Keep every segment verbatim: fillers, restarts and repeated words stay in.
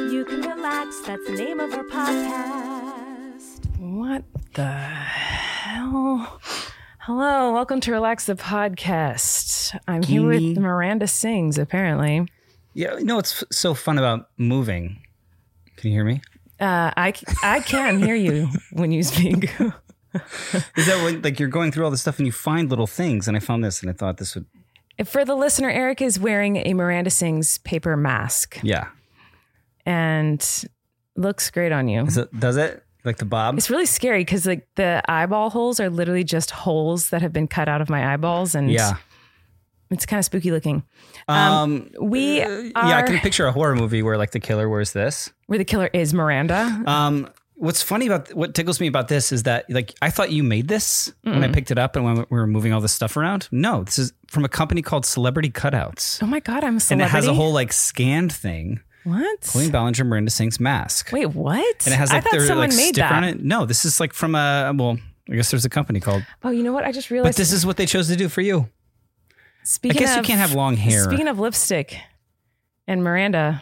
You can relax. That's the name of our podcast. What the hell? Hello, welcome to Relax the Podcast. I'm here with Miranda Sings, apparently. Yeah, you know what's f- so fun about moving? Can you hear me? Uh, I, I can hear you when you speak. Is that when, like, you're going through all this stuff and you find little things, and I found this and I thought this would... For the listener, Eric is wearing a Miranda Sings paper mask. Yeah. And looks great on you. Is it, does it? Like the bob? It's really scary because like the eyeball holes are literally just holes that have been cut out of my eyeballs, and yeah, it's kind of spooky looking. Um, um we uh, are, yeah, I can picture a horror movie where like the killer wears this, where the killer is Miranda. Um, what's funny about what tickles me about this is that like I thought you made this Mm-mm. when I picked it up and when we were moving all this stuff around. No, this is from a company called Celebrity Cutouts. Oh my god, I'm a celebrity. And it has a whole like scanned thing. What? Colleen Ballinger, Miranda Sings mask. Wait, what? And it has like I thought their someone like made sticker that. on it. No, this is like from a well, I guess there's a company called. Oh, you know what? I just realized. But this is what they chose to do for you. Speaking I guess of, you can't have long hair. Speaking of lipstick and Miranda,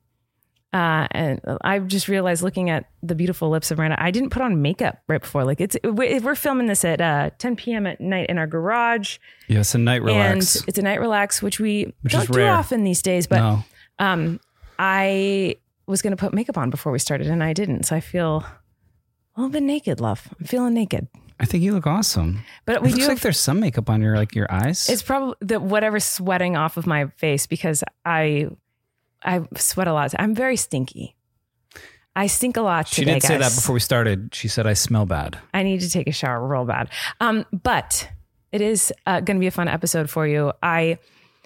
uh, and I just realized looking at the beautiful lips of Miranda, I didn't put on makeup right before. Like it's we're filming this at uh, ten p.m. at night in our garage. Yes, a night relax. And it's a night relax, which we which don't is do rare. often these days. But no. um, I was going to put makeup on before we started, and I didn't. So I feel a little bit naked, love. I'm feeling naked. I think you look awesome. But we it looks do like there's some makeup on your like your eyes. It's probably the whatever's sweating off of my face because I I sweat a lot. I'm very stinky. I stink a lot she today, did say guys. that before we started. She said I smell bad. I need to take a shower real bad. Um, but it is uh, going to be a fun episode for you. I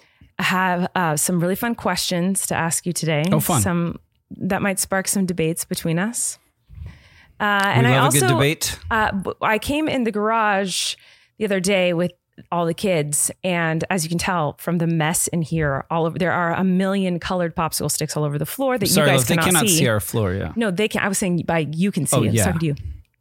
have uh, some really fun questions to ask you today. Oh, fun. Some that might spark some debates between us. Uh, we and love I also, a good debate. Uh, I came in the garage the other day with all the kids, and as you can tell from the mess in here, all over there are a million colored popsicle sticks all over the floor that Sorry, you guys love, they cannot, cannot see. see our floor. Yeah, no, they can. I was saying by you can see oh, it. Yeah. So could you.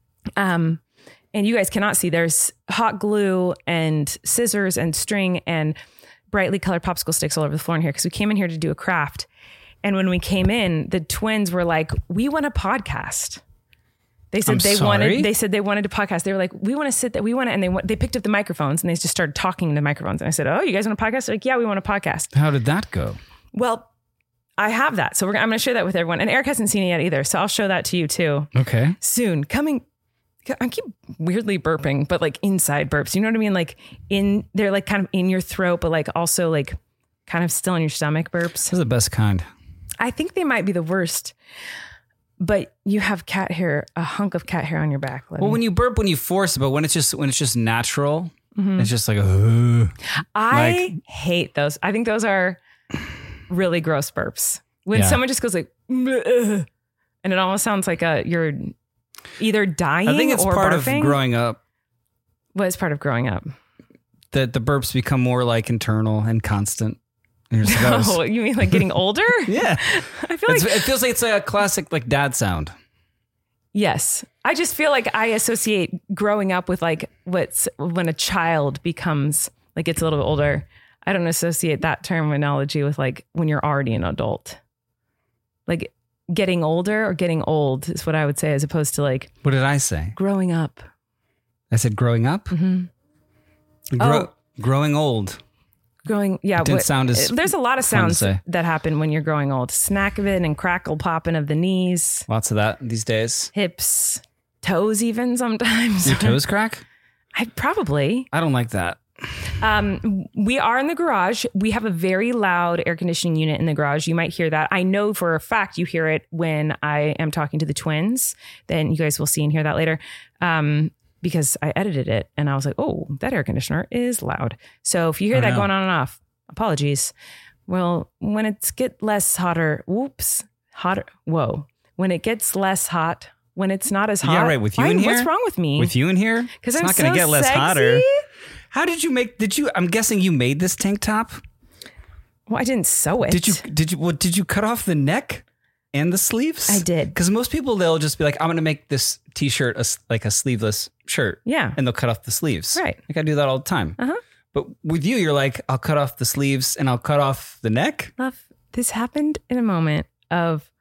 Um, and you guys cannot see. There's hot glue and scissors and string and brightly colored popsicle sticks all over the floor in here because we came in here to do a craft. And when we came in, the twins were like, "We want a podcast." They said I'm they sorry? wanted. They said they wanted to podcast. They were like, "We want to sit there. We want to." And they they picked up the microphones and they just started talking to microphones. And I said, "Oh, you guys want a podcast?" They're like, "Yeah, we want a podcast." How did that go? Well, I have that, so we're, I'm going to share that with everyone. And Eric hasn't seen it yet either, so I'll show that to you too. Okay. Soon coming. I keep weirdly burping, but like inside burps. You know what I mean? Like in they're like kind of in your throat, but like also like kind of still in your stomach burps. Those are the best kind. I think they might be the worst. But you have cat hair, a hunk of cat hair on your back. Lenny. Well, when you burp, when you force it, but when it's just when it's just natural, mm-hmm. it's just like, uh, I like, hate those. I think those are really gross burps. When yeah. someone just goes like, and it almost sounds like a you're either dying or I think it's part barfing. of growing up. What is part of growing up? That the burps become more like internal and constant. And you're just like, oh, you mean like getting older? Yeah. I feel like it's, it feels like it's a classic like dad sound. Yes. I just feel like I associate growing up with like what's when a child becomes like gets a little bit older. I don't associate that terminology with like when you're already an adult. Like getting older or getting old is what I would say as opposed to like. What did I say? Growing up. I said growing up? Mm-hmm. Grow, oh. Growing old. Growing, yeah. It didn't what, sound as there's a lot of fun to sounds say. that happen when you're growing old. Snackavin and crackle popping of the knees. Lots of that these days. Hips, toes even sometimes. Your toes crack? I probably. I don't like that. Um, we are in the garage. We have a very loud air conditioning unit in the garage. You might hear that. I know for a fact you hear it when I am talking to the twins. Then you guys will see and hear that later. Um, because I edited it and I was like, oh, that air conditioner is loud. So if you hear oh, that no. going on and off, apologies. Well, when it's get less hotter, whoops, hotter. Whoa. When it gets less hot, when it's not as hot. Yeah, right. With you why, in here? What's wrong with me? With you in here? Because it's I'm not going to so get less sexy. hotter. How did you make, did you, I'm guessing you made this tank top? Well, I didn't sew it. Did you, did you, what, did you cut off the neck and the sleeves? I did. Because most people, they'll just be like, I'm going to make this t-shirt a, like a sleeveless shirt. Yeah. And they'll cut off the sleeves. Right. Like I do that all the time. Uh-huh. But with you, you're like, I'll cut off the sleeves and I'll cut off the neck. Love, this happened in a moment of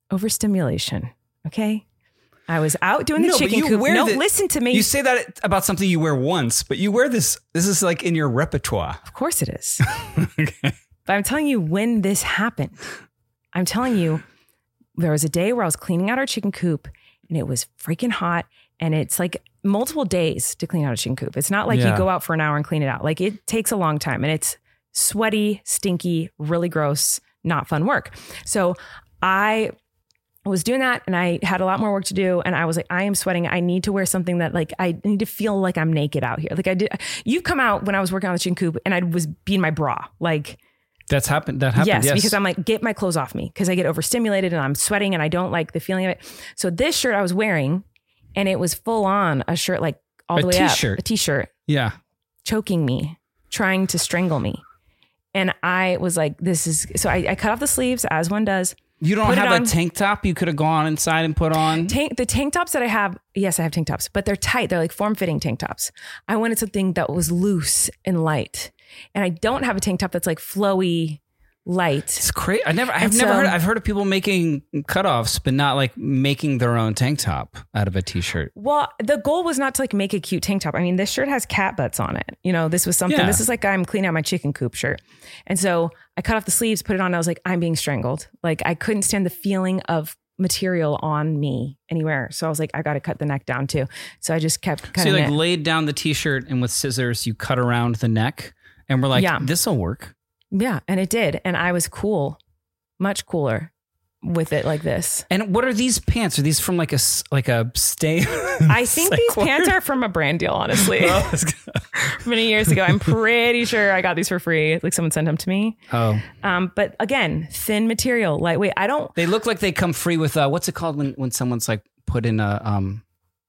overstimulation. Okay. I was out doing the No, but chicken you coop. wear No, the- listen to me. You say that about something you wear once, but you wear this. This is like in your repertoire. Of course it is. Okay. But I'm telling you when this happened. I'm telling you, there was a day where I was cleaning out our chicken coop and it was freaking hot. And it's like multiple days to clean out a chicken coop. It's not like Yeah. you go out for an hour and clean it out. Like it takes a long time and it's sweaty, stinky, really gross, not fun work. So I was doing that and I had a lot more work to do. And I was like, I am sweating. I need to wear something that like, I need to feel like I'm naked out here. Like I did, you've come out when I was working on the chicken coop and I was being my bra. Like, That's happened. That happened. yes, Yes, because I'm like, get my clothes off me because I get overstimulated and I'm sweating and I don't like the feeling of it. So this shirt I was wearing and it was full on a shirt, like all A the way t-shirt. up, a t-shirt Yeah. choking me, trying to strangle me. And I was like, this is, so I, I cut off the sleeves as one does. You don't Put it have a on. tank top you could have gone inside and put on. Tank, the tank tops that I have, yes, I have tank tops, but they're tight. They're like form-fitting tank tops. I wanted something that was loose and light. And I don't have a tank top that's like flowy, light. It's crazy. I never. I've And never so- heard. I've heard of people making cutoffs, but not like making their own tank top out of a t-shirt. Well, the goal was not to like make a cute tank top. I mean, this shirt has cat butts on it. You know, this was something, Yeah. this is like I'm cleaning out my chicken coop shirt. And so I cut off the sleeves, put it on. And I was like, I'm being strangled. Like I couldn't stand the feeling of material on me anywhere. So I was like, I got to cut the neck down too. So I just kept So cutting you like it. laid down the t-shirt and with scissors you cut around the neck, and we're like, Yeah. this will work. Yeah. And it did. And I was cool, much cooler with it like this. And what are these pants? Are these from like a s- like a stay? I think these pants are from a brand deal, honestly. Many years ago. I'm pretty sure I got these for free. Like someone sent them to me. Oh, Um, but again, thin material, lightweight. I don't, they look like they come free with uh, what's it called when when someone's like put in a um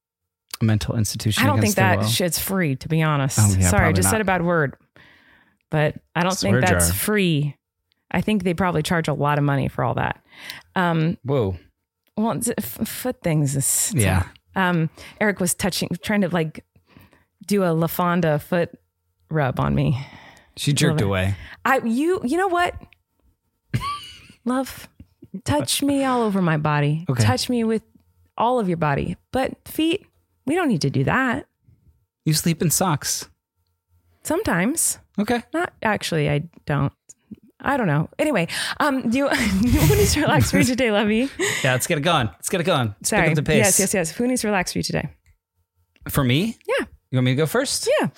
a mental institution. I don't think against their that will? shit's free, to be honest. Oh, yeah, Sorry, I probably just not. said a bad word. But I don't Swear think that's jar. free. I think they probably charge a lot of money for all that. Um, Whoa. well, it's- f- foot things is Yeah. Um, Eric was touching, trying to like do a LaFonda foot rub on me. She jerked Love it. away. I, you, you know what? Love, touch me all over my body. Okay. Touch me with all of your body. But feet, we don't need to do that. You sleep in socks. Sometimes. Okay. Not actually, I don't. I don't know. Anyway, um, do you, who needs to relax for you today, Lovey? Yeah, let's get it going. Let's get it going. Let's Sorry. pick up the pace. Yes, yes, yes. Who needs to relax for you today? For me? Yeah. You want me to go first? Yeah.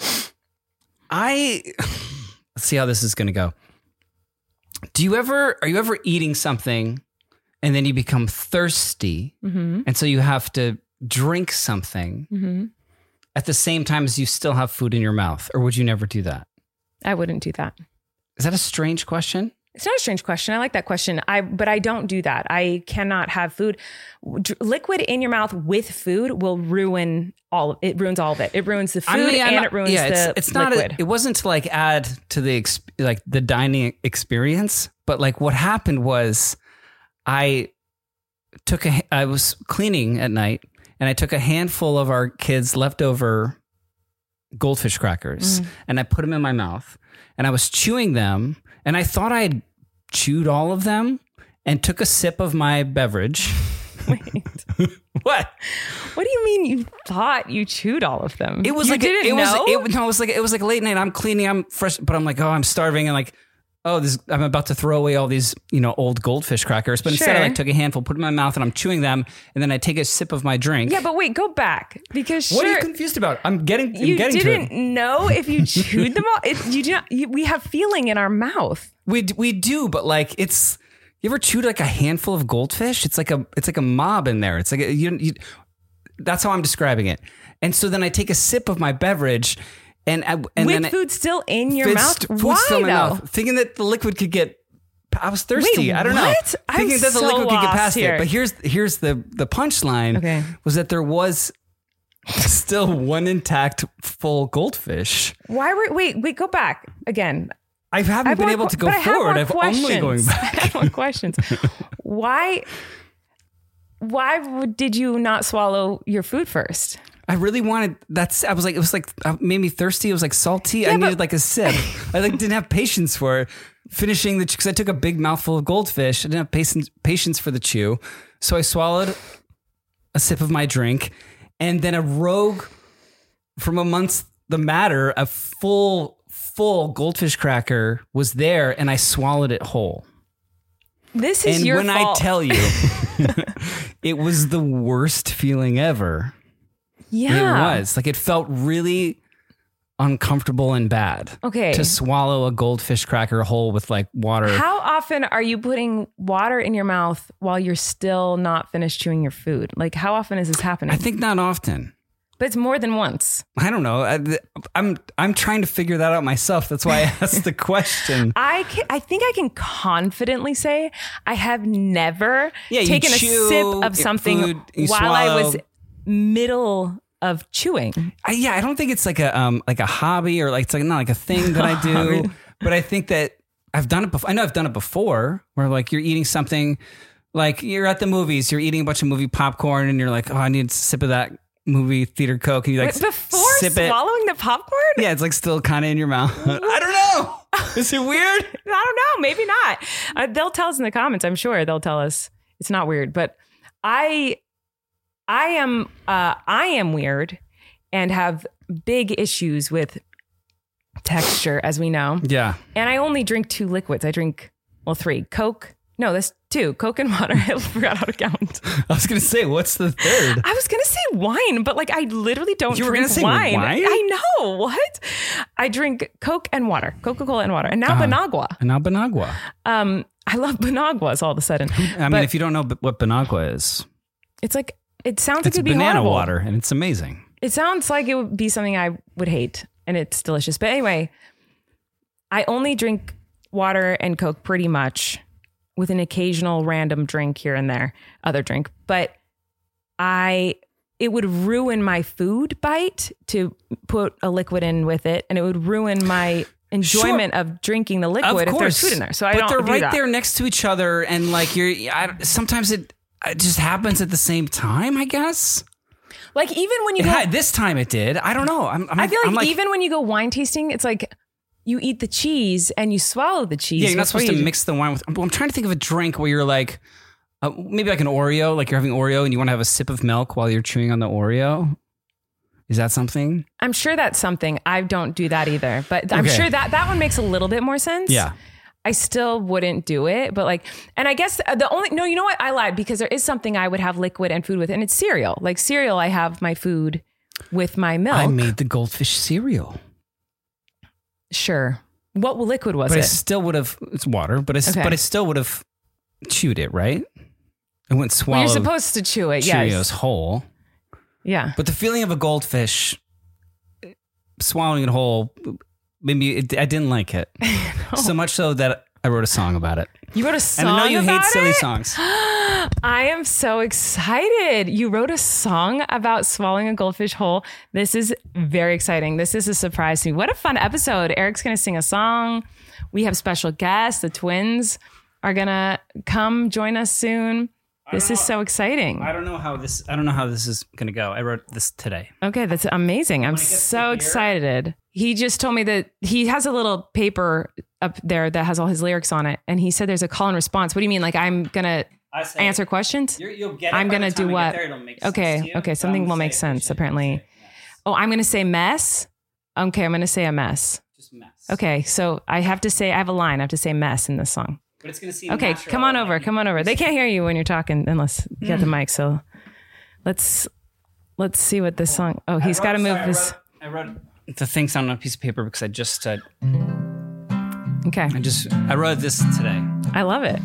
I let's see how this is going to go. Do you ever are you ever eating something and then you become thirsty Mm-hmm. and so you have to drink something Mm-hmm. at the same time as you still have food in your mouth, or would you never do that? I wouldn't do that. Is that a strange question? It's not a strange question. I like that question. I, but I don't do that. I cannot have food. Dr- Liquid in your mouth with food will ruin all of it. Ruins all of it. It ruins the food I mean, I'm and not- it ruins yeah, the it's, it's not. liquid. A, it wasn't to like add to the ex, like the dining experience, but like what happened was, I took a. I was cleaning at night, and I took a handful of our kids' leftover goldfish crackers, and I put them in my mouth, and I was chewing them, and I thought I had chewed all of them, and took a sip of my beverage. Wait, What? what do you mean you thought you chewed all of them? It was you like didn't it know? was it, no, it was like it was like late night. I'm cleaning, I'm fresh, but I'm like, oh, I'm starving, and like, oh, this I'm about to throw away all these, you know, old goldfish crackers. But instead, I Sure. like took a handful, put it in my mouth, and I'm chewing them, and then I take a sip of my drink. Yeah, but wait, go back because What sure, are you confused about? I'm getting, I'm you getting didn't to it. know if you chewed them all. It, you do not. You, we have feeling in our mouth. We d- we do, but like it's. You ever chewed like a handful of goldfish? It's like a it's like a mob in there. It's like a, you, you. That's how I'm describing it. And so then I take a sip of my beverage, and I, and With then I- food still in your Food's- mouth. food's Why still in my though? mouth, thinking that the liquid could get. I was thirsty. Wait, I don't know. what? I'm Thinking that the so liquid could get lost past here. it. But here's here's the the punchline. Okay. Was that there was still one intact full goldfish. Why were wait wait go back again? I haven't I have been more able que- to go but I have forward. more I've only going questions. back. I have more questions. Why? Why would- did you not swallow your food first? I really wanted that's I was like it was like uh, made me thirsty. It was like salty. I Yeah, but- needed like a sip. I like didn't have patience for it. finishing the, because I took a big mouthful of goldfish. I didn't have patience, patience for the chew. So I swallowed a sip of my drink, and then a rogue from amongst the matter, a full, full goldfish cracker was there, and I swallowed it whole. This is and your when fault. I tell you, it was the worst feeling ever. Yeah. It was. Like, it felt really uncomfortable and bad. Okay. To swallow a goldfish cracker whole with like water. How often are you putting water in your mouth while you're still not finished chewing your food? Like, how often is this happening? I think not often. But it's more than once. I don't know. I, I'm I'm trying to figure that out myself. That's why I asked the question. I can, I think I can confidently say I have never Yeah, you taken a chew sip of something food, you while I was swallow. middle of chewing. I, yeah, I don't think it's like a um like a hobby or like it's like not like a thing that I do. Hobby. But I think that I've done it before. I know I've done it before where like you're eating something, like you're at the movies, you're eating a bunch of movie popcorn and you're like, oh, I need a sip of that movie theater Coke, and you like Wait, before sip it. swallowing the popcorn? Yeah, it's like still kind of in your mouth. I don't know. Is it weird? I don't know. Maybe not. Uh, they'll tell us in the comments. I'm sure they'll tell us it's not weird. But I, I am, uh, I am weird, and have big issues with texture, as we know. Yeah. And I only drink two liquids. I drink well three Coke. No, that's two Coke and water. I forgot how to count. I was gonna say, what's the third? I was gonna say wine, but like I literally don't You were drink gonna say wine. wine? I know what. I drink Coke and water, Coca-Cola and water, and now Uh-huh. Banagua. And now Banagua. Um, I love Banaguas all of a sudden. I mean, But if you don't know b- what Banagua is, it's like it sounds it's like it'd be banana horrible. water, and it's amazing. It sounds like it would be something I would hate, and it's delicious. But anyway, I only drink water and Coke pretty much, with an occasional random drink here and there, other drink. But I, it would ruin my food bite to put a liquid in with it, and it would ruin my enjoyment of drinking the liquid Of if there's course, food in there. So I but don't they're do right that. there next to each other, and like you're. I, sometimes it, it just happens at the same time. I guess. Like even when you It go, had, this time it did. I don't know. I'm, I'm I feel like, I'm like even when you go wine tasting, it's like you eat the cheese and you swallow the cheese. yeah, you're not before supposed to you- mix the wine with. I'm, I'm trying to think of a drink where you're like, uh, maybe like an Oreo, like you're having Oreo and you want to have a sip of milk while you're chewing on the Oreo. Is that something? I'm sure that's something. I don't do that either, but I'm Okay. sure that that one makes a little bit more sense. Yeah. I still wouldn't do it, but like, and I guess the only, no, you know what? I lied, because there is something I would have liquid and food with, and it's cereal. Like cereal, I have my food with my milk. I made the goldfish cereal. Sure. What liquid was But I it? still would have, it's water, but I, Okay. but I still would have chewed it, right? I wouldn't swallow Well, you're supposed to chew it. Cheerios Yes. whole. Yeah. But the feeling of a goldfish, swallowing it whole, maybe it, I didn't like it. So much so that I wrote a song about it. You wrote a song And I know you hate about silly it? songs. I am so excited. You wrote a song about swallowing a goldfish whole. This is very exciting. This is a surprise to me. What a fun episode. Eric's going to sing a song. We have special guests. The twins are going to come join us soon. This is so exciting. I don't know how this. I don't know how this is going to go. I wrote this today. Okay, that's amazing. I'm so excited. He just told me that he has a little paper up there that has all his lyrics on it. And he said there's a call and response. What do you mean? Like I'm going to answer questions? You'll get I'm going to do what? Okay, okay, something will make sense, apparently. Oh, I'm going to say mess? Okay, I'm going to say a mess. Just mess. Okay, so I have to say, I have a line. I have to say mess in this song. But it's going to seem Okay, natural. come on over. Come on over. They can't hear you when you're talking unless you got the mic. So let's let's see what this song. Oh, he's got to move his. I wrote the things on a piece of paper because I just, uh, Okay, I just, I wrote this today. I love it.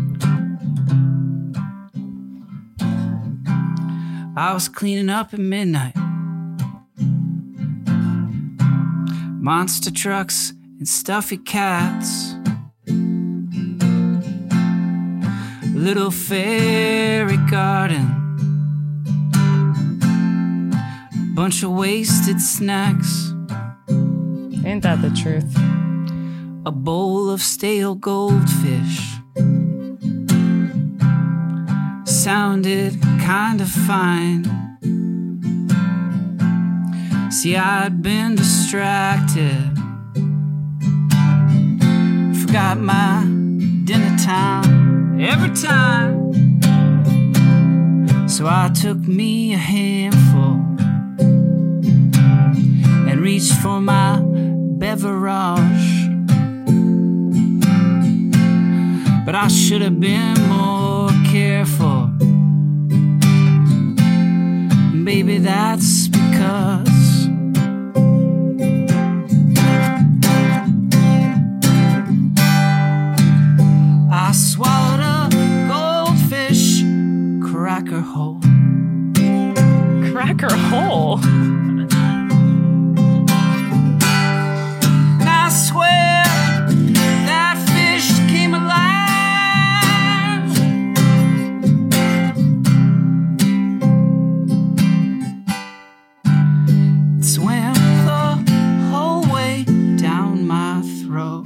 I was cleaning up at midnight. Monster trucks and stuffy cats. Little fairy garden. Bunch of wasted snacks. Ain't that the truth? A bowl of stale goldfish. Sounded kind of fine. See, I'd been distracted forgot my dinner time every time. So I took me a handful and reached for my beverage. But I should have been more careful. Baby, that's because I swallowed a goldfish cracker hole. Cracker hole. And I swear that fish came alive. It swam the whole way down my throat.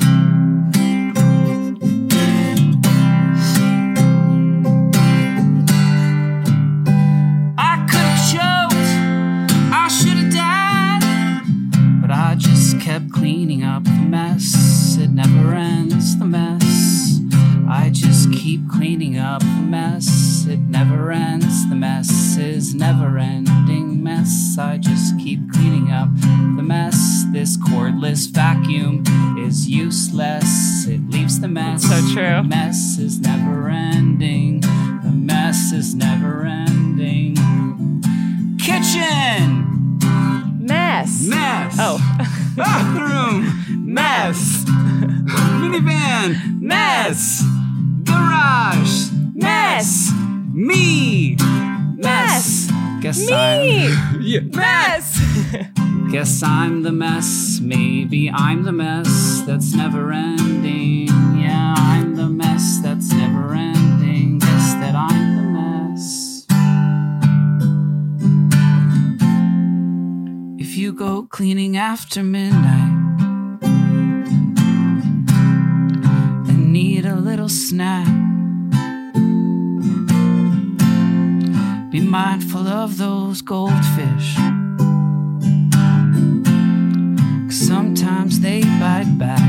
I could have choked, I should have died, but I just kept cleaning up the mess. It never ends, the mess. I just keep cleaning up the mess. It never ends, the mess is never ending mess. I just keep cleaning up the mess. This cordless vacuum is useless. It leaves the mess. So true. The mess is never ending. The mess is never ending. Kitchen! Mess. Mess. Oh. Bathroom. Mess. Minivan. Mess. Garage. Mess. Me. Mess. Guess Me. I'm. Yeah. Mess. Guess I'm the mess. Maybe I'm the mess that's never ending. Yeah, I'm the mess that's never ending. Guess that I'm the mess. If you go cleaning after midnight and need a little snack, be mindful of those goldfish. Sometimes they bite back.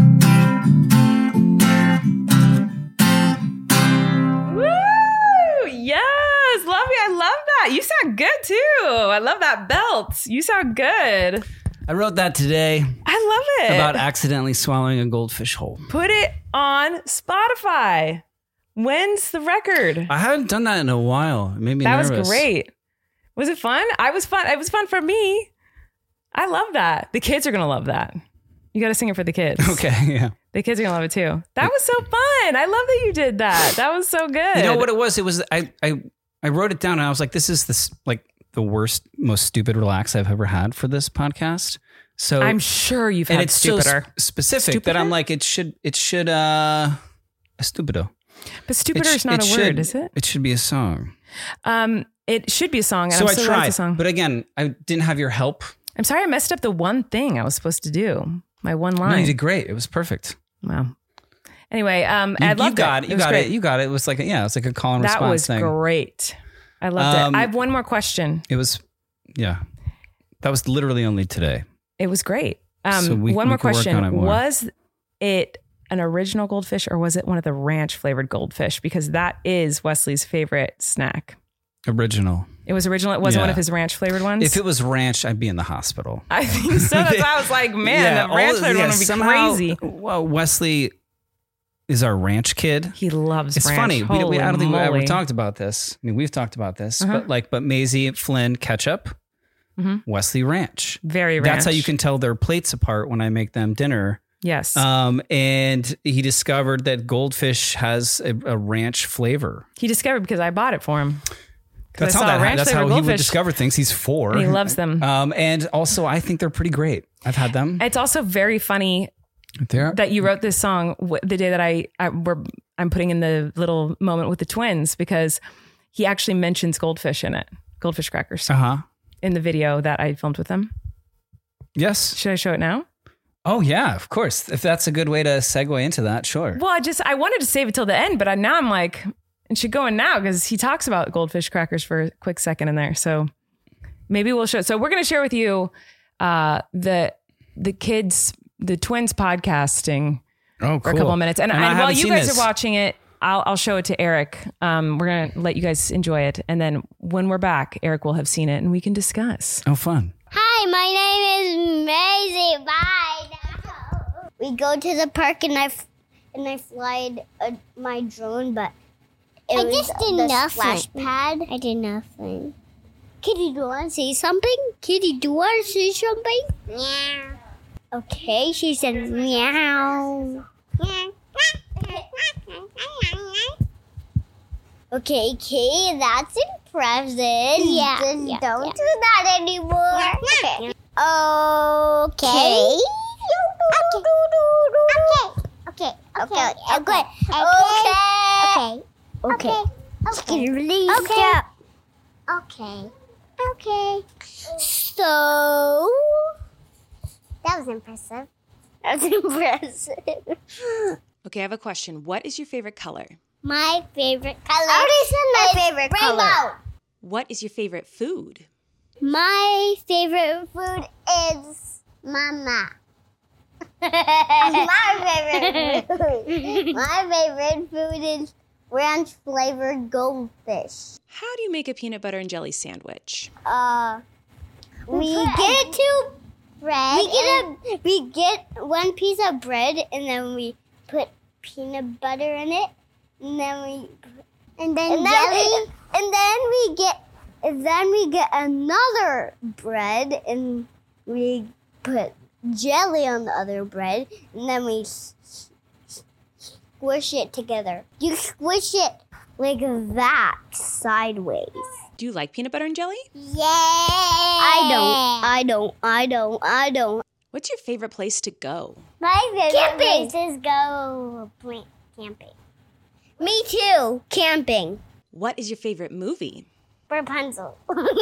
Woo! Yes, love you. I love that. You sound good too. I love that belt. You sound good. I wrote that today I love it. about accidentally swallowing a goldfish whole. Put it on Spotify. When's the record? I haven't done that in a while. It made me That nervous. was great. Was it fun? I was fun. It was fun for me. I love that. The kids are going to love that. You got to sing it for the kids. Okay, yeah. The kids are going to love it too. That was so fun. I love that you did that. That was so good. You know what it was? It was I I I wrote it down and I was like, this is this like the worst, most stupid relax I've ever had for this podcast. So I'm sure you've and had it's so stupider. sp- specific Stupider? that I'm like, it should it should uh a stupido. But stupider It is sh- not it a should- word, is it? It should be a song. Um, it should be a song. And So I'm I so glad tried, it's a song. but again, I didn't have your help. I'm sorry I messed up the one thing I was supposed to do. My one line. No, you did great. It was perfect. Wow. Anyway, um, You, I you loved got it. it. You was got great. it. You got it. It was like a, yeah, it was like a call and That response was thing. great. I loved Um, it. I have one more question. It was yeah. That was literally only today. It was great. Um, So we- one we more could work question. on it more. Was it an original goldfish or was it one of the ranch flavored goldfish? Because that is Wesley's favorite snack. Original. It was original. It wasn't Yeah. one of his ranch flavored ones. If it was ranch, I'd be in the hospital. I think so. That's why I was like, man, Yeah, that ranch all- flavored yeah, one would be somehow, crazy. Well, Wesley is our ranch kid. He loves It's ranch. funny. We, we, Holy I don't think we ever moly. talked about this. I mean, we've talked about this, Uh-huh. but like, but Maisie, Flynn, ketchup, Mhm. Wesley ranch. Very ranch. That's how you can tell their plates apart when I make them dinner. Yes. Um, and he discovered that goldfish has a, a ranch flavor. he discovered because I bought it for him. 'Cause That's I how saw that. ranch That's how flavored he would goldfish, discover things. He's four. and he loves them. Um, and also, I think they're pretty great. I've had them. It's also very funny They're that you wrote this song w- the day that I, I we're, I'm putting in the little moment with the twins because he actually mentions goldfish in it, goldfish crackers uh huh. in the video that I filmed with them. Yes. Should I show it now? Oh yeah, of course. If that's a good way to segue into that, sure. Well, I just I wanted to save it till the end, but I, now I'm like, it should go in now because he talks about goldfish crackers for a quick second in there. So maybe we'll show. So we're going to share with you uh, the the kids, the twins podcasting Oh, for a cool. couple of minutes. And, And I and while haven't you seen guys this. are watching it, I'll, I'll show it to Eric. Um, we're going to let you guys enjoy it. And then when we're back, Eric will have seen it and we can discuss. Oh, fun. Hi, my name is Maisie. Bye. We go to the park and I f- and I fly uh, my drone, but it I was just did the nothing. splash pad. I did nothing. Kitty, do you want to say something? Kitty, do you want to say something? Yeah. Okay, she said meow. Okay, okay, that's impressive. Yeah, Just yeah, don't yeah. do that anymore. Okay. Okay. Okay. Okay. Okay. Okay. Okay. Okay. Okay. Okay. Release Okay. it. Okay. Okay. So That was impressive. that's impressive. Okay, I have a question. What is your favorite color? My favorite color. I already said my is favorite rainbow. color. What is your favorite food? My favorite food is Mama. my favorite food. My favorite food is ranch flavored goldfish. How do you make a peanut butter and jelly sandwich? Uh, we put- get two. Bread. We get a. We get one piece of bread and then we put peanut butter in it, and then we and then and then, jelly. and then we get and then we get another bread and we put jelly on the other bread and then we s- s- squish it together. You squish it like that sideways. Do you like peanut butter and jelly? Yeah. I don't. I don't. I don't. I don't. What's your favorite place to go? My favorite Camping. place is go plant camping. Me too. Camping. What is your favorite movie? Rapunzel.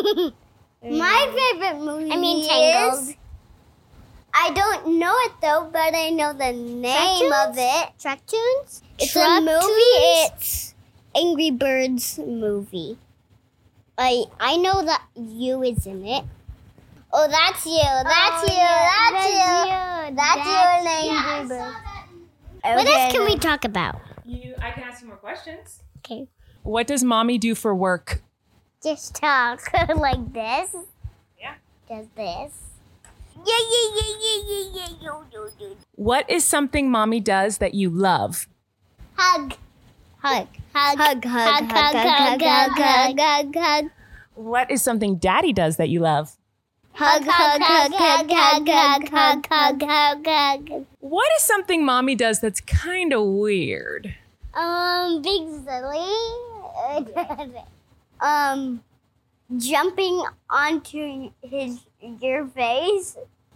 My favorite movie I mean Tangled. is. I don't know it though, but I know the name of it. Truck Tunes? It's Truck a movie. Tunes? It's Angry Birds movie. I I know that you is in it. Oh, that's you. That's Oh, you. yeah, That's, you. That's, you in Angry Birds. What Okay, else can we then. talk about? You, I can ask you more questions. Okay. What does mommy do for work? Just talk like this. Yeah. Does this. Yeah, yeah, yeah, yeah, yeah, yeah, yo, yo, yo. What is something mommy does that you love? Hug. Hug. Hug. Hug. Hug. Hug. Hug. Hug. Hug. Hug. Hug. Hug. What is something daddy does that you love? Hug. Hug. Hug. Hug. Hug. Hug. Hug. Hug. Hug. Hug. What is something mommy does that's kind of weird? Um, Big Silly. um, jumping onto his your face.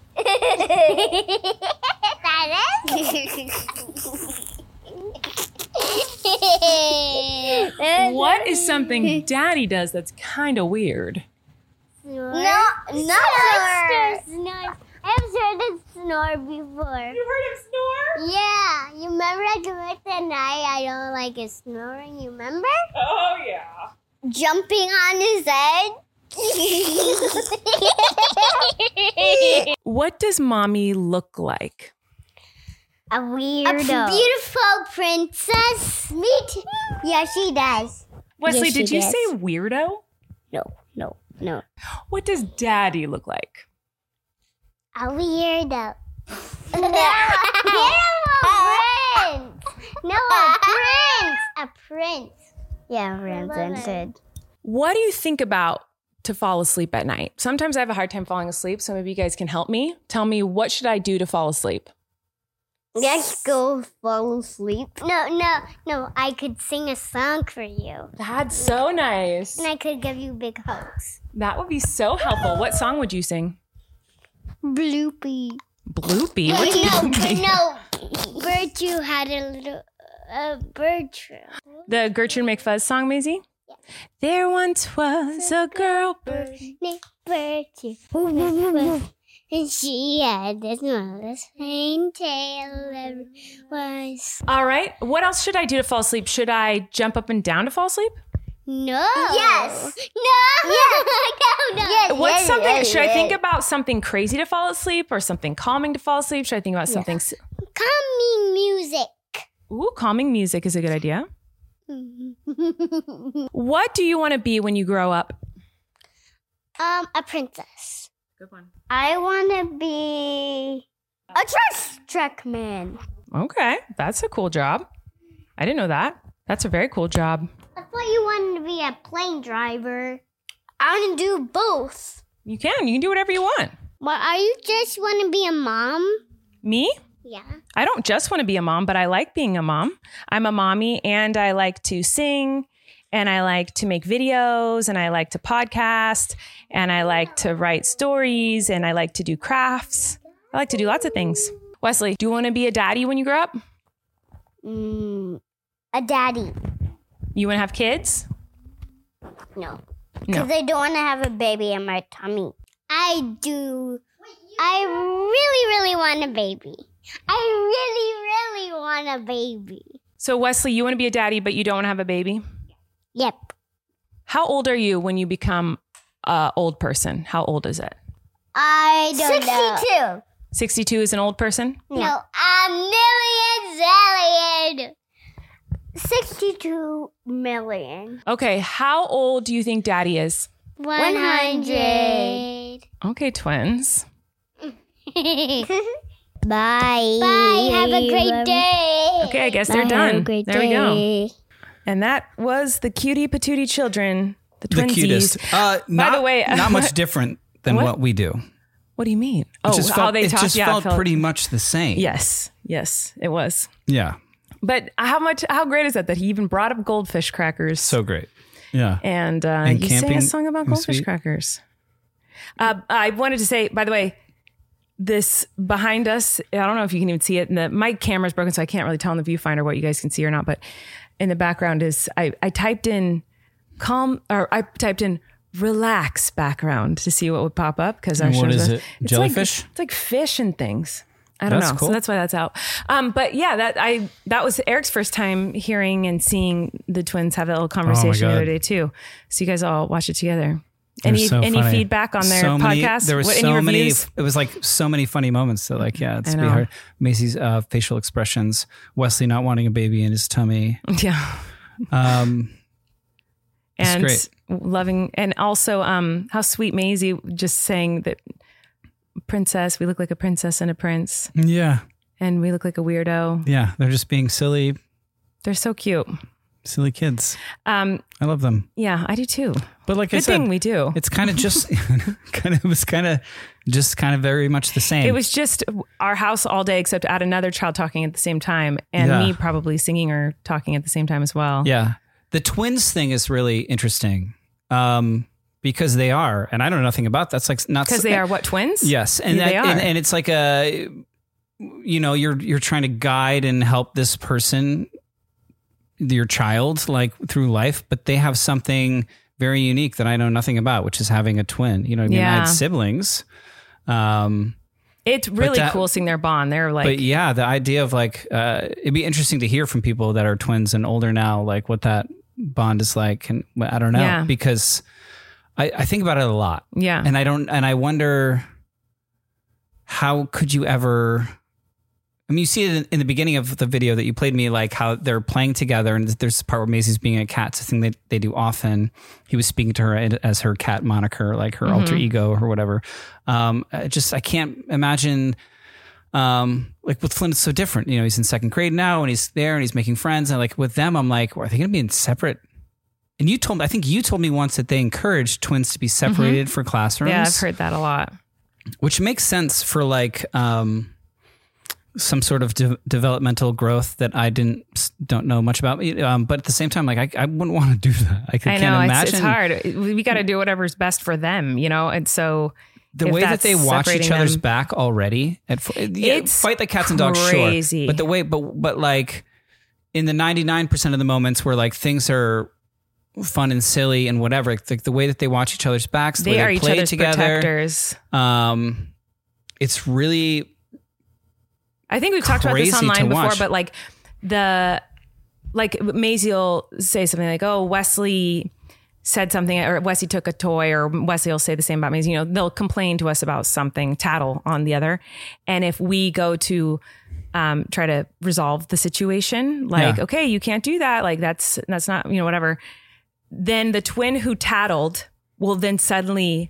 that is. What is something daddy does that's kind of weird? No, not snore. Snore. I've heard it snore before. You heard him snore? Yeah, you remember I come at the night I don't like it snoring, you remember? Oh, yeah. Jumping on his head. What does mommy look like? A A weirdo. beautiful princess. Me too. Yeah, she does. Wesley, Yes, she did you does. say weirdo? No, no, no. What does daddy look like? A weirdo. No, prince. No, a prince. A prince. Yeah, love Ramson. What do you think about to fall asleep at night? Sometimes I have a hard time falling asleep, so maybe you guys can help me. Tell me, what should I do to fall asleep? Let's go fall asleep. No, no, no. I could sing a song for you. That's so nice. And I could give you big hugs. That would be so helpful. What song would you sing? Bloopy. Bloopy? What's Bloopy? No, Virtue had a little uh, bird trail. The Gertrude McFuzz song, Maisie? There once was a girl bird. Named Virtue. And she had the smallest plain tail ever was. All right. What else should I do to fall asleep? Should I jump up and down to fall asleep? No. Yes. No. no, no. Yes. What's something? yes, Should I think yes. about something crazy to fall asleep or something calming to fall asleep? Should I think about something? s- calming music. Ooh, calming music is a good idea. What do you want to be when you grow up? Um, a princess. Good one. I want to be a trash truck man. Okay, that's a cool job. I didn't know that. That's a very cool job. I thought you wanted to be a plane driver. I want to do both. You can. You can do whatever you want. But are you just want to be a mom? Me? Yeah. I don't just want to be a mom, but I like being a mom. I'm a mommy and I like to sing and I like to make videos and I like to podcast and I like to write stories and I like to do crafts. I like to do lots of things. Wesley, do you want to be a daddy when you grow up? Mm, a daddy. You want to have kids? No. No. Because I don't want to have a baby in my tummy. I do. I really, really want a baby. I really, really want a baby. So Wesley, you want to be a daddy, but you don't want to have a baby? Yep. How old are you when you become an old person? How old is it? I don't know. sixty-two. sixty-two is an old person? No, a million zillion. sixty-two million. Okay, how old do you think daddy is? one hundred. Okay, twins. Bye. Bye. Have a great day. Okay, I guess they're Bye, done. Have a great there day. we go. And that was the cutie patootie children, the The twinsies. cutest. Uh, not, the way- not much different than What? what, we do. What do you mean? Oh, It just how felt, they it talk. just yeah, felt it felt- pretty much the same. Yes, yes, it was. Yeah. But how much? How great is that? That he even brought up goldfish crackers. So great. Yeah. And, uh, And you sang camping a song about was goldfish sweet. crackers. Uh, I wanted to say, by the way, this behind us, I don't know if you can even see it. And the, my camera's broken, so I can't really tell in the viewfinder what you guys can see or not. But in the background is, I, I typed in calm, or I typed in relax background to see what would pop up. Because our And what show's is about- it? It's Jellyfish? Like, it's like fish and things. I don't That's know. cool. So that's why that's out. Um, but yeah, that I that was Eric's first time hearing and seeing the twins have a little conversation the God. other day too. So you guys all watch it together. Any so any funny. feedback on their So many- podcast? There were What, so any many. reviews? It was like so many funny moments. So like, yeah, it's I be know. hard. Macy's uh, facial expressions. Wesley not wanting a baby in his tummy. Yeah, Um, It's and great. loving, and also um, how sweet Maisie just saying that princess. We look like a princess and a prince, yeah, and we look like a weirdo. yeah. They're just being silly, They're so cute. silly kids. Um, I love them. yeah, I do too. But like I Good said, thing we do. it's kind of just kind of it was kind of just kind of very much the same. It was just our house all day, except add another child talking at the same time, and Yeah. me probably singing or talking at the same time as well. Yeah. The twins thing is really interesting. Um, because they are, and I don't know nothing about that. It's like not Because they are what, twins? Yes, and Yeah, that, they are. And, and it's like a, you know, you're you're trying to guide and help this person, your child, like through life, but they have something very unique that I know nothing about, which is having a twin. You know, what I mean, I Yeah. had siblings. Um, It's really that- cool seeing their bond. They're like, but yeah, the idea of like, uh, it'd be interesting to hear from people that are twins and older now, like what that bond is like. And I don't know, Yeah. because I, I think about it a lot. yeah. And I don't, and I wonder, how could you ever, I mean, you see it in, in the beginning of the video that you played me, like how they're playing together, and there's a part where Maisie's being a cat. It's a thing that they do often. He was speaking to her as her cat moniker, like her alter ego or whatever. Um, I just, I can't imagine, um, like with Flynn, it's so different. You know, he's in second grade now and he's there and he's making friends. And like with them, I'm like, well, are they going to be in separate? And you told me, I think you told me once that they encouraged twins to be separated for classrooms. yeah, I've heard that a lot. Which makes sense for like um, some sort of de- developmental growth that I didn't don't know much about. Um, but at the same time, like I, I wouldn't want to do that. I, could, I can't know imagine it's, it's hard. We, we got to do whatever's best for them, you know? And so the if way that that's they watch each separating other's them- back already. At f- yeah, It's fight like cats and dogs, crazy. sure. But the way, but but like in the ninety-nine percent of the moments where like things are fun and silly and whatever, like the way that they watch each other's backs, the they way are they each play other's together. protectors. Um, it's really. I think we've talked about this crazy to online before, watch. but like the, like Maisie will say something like, oh, Wesley said something, or Wesley took a toy, or Wesley will say the same about Maisie. You know, they'll complain to us about something, tattle on the other. And if we go to um, try to resolve the situation. Like, Yeah. okay, you can't do that. Like that's, that's not, you know, whatever. Then the twin who tattled will then suddenly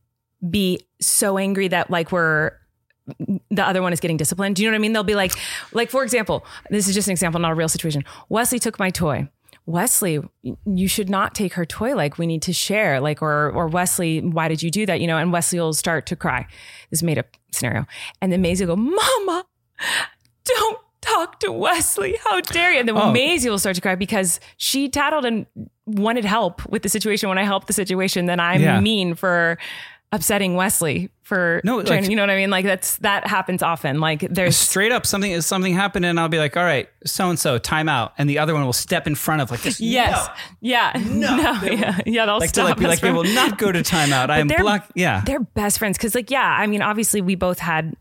be so angry that like we're, the other one is getting disciplined. Do you know what I mean? They'll be like, like, for example, this is just an example, not a real situation. Wesley took my toy. Wesley, you should not take her toy. Like we need to share, like, or, or Wesley, why did you do that? You know, and Wesley will start to cry. This made up scenario. And then Maisie will go, Mama, don't talk to Wesley. How dare you? And then Oh. Maisie will start to cry because she tattled and wanted help with the situation. When I helped the situation, then I'm Yeah. mean for upsetting Wesley for No, trying, like- you know what I mean? Like that's, that happens often. Like there's Straight up, something something happened, and I'll be like, "All right, so and so, time out," and the other one will step in front of like this. yes. No. Yeah. No. yeah. Yeah. They'll Like to stop like be us like, they from- will not go to timeout. I am they're- block. Yeah. They're best friends. Cause like, yeah, I mean, obviously we both had